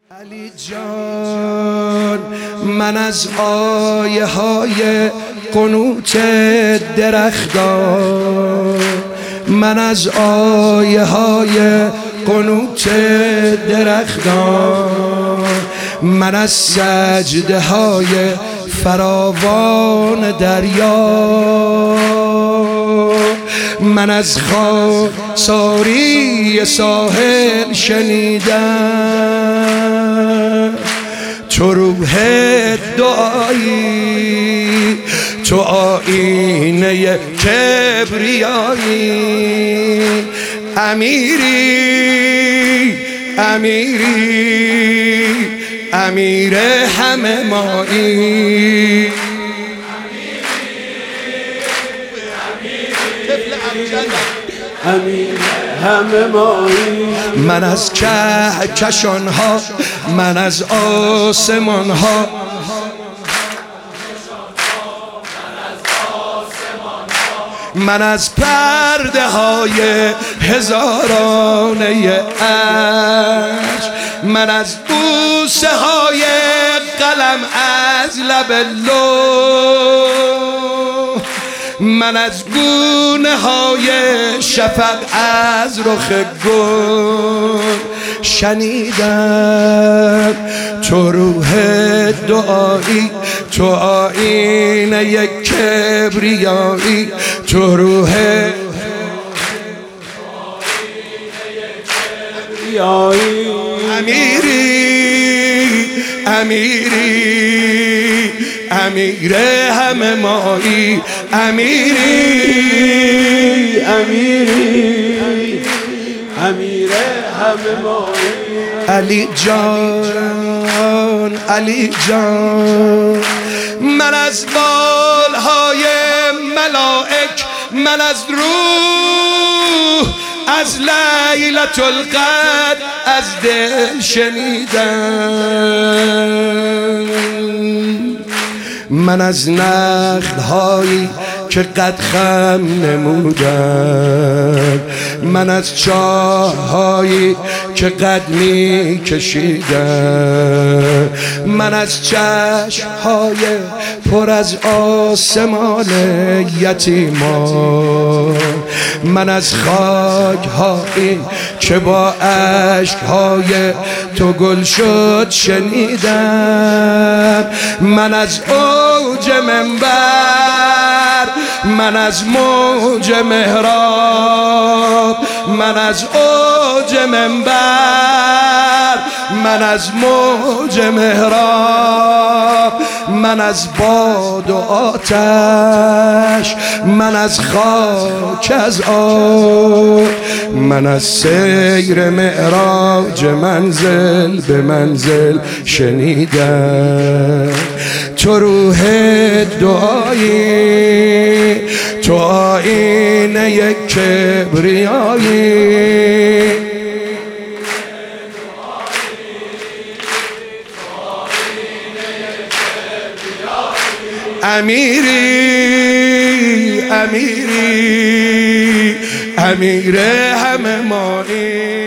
علی جان، من از آیه های قنوت درختان، من از آیه های قنوت درختان، من از سجده های فراوان دریا، من از خاکساری ساحل شنیدم تو روح دعایی، تو آینه کبریایی، امیری امیری امیر همه مایی، امیر همه مایی. من از کهکشان ها، من از آسمان ها، من از پرده های هزارانه عشق، من از بوسه های قلم از لب لوح، من از گونه های شفق از رخ گل شنیدم تو روح دعایی، تو آینه کبریایی، تو روح امیری امیری امیر همه مایی، امیری امیری امیر همه مایی. علی جان، علی جان، من از بالهای ملائک، من از روح، از لیلة القدر از دل شنیدم، من از نخل‌هایی که قد خم نمودم، من از چاه‌هایی که قد می کشیدم، من از چشم‌های پر از آسمان یتیمان، من از خاک‌هایی که با اشک‌های تو گل شد شنیدم، من از اوج منبر، من از موج محراب، من از اوج منبر، من از موج محراب، من از باد و آتش، من از خاک از آب، من از سیر معراج منزل به منزل شنیدم تو روح دعایی، تو آینه کبریایی، امیری امیری امیر همه مایی.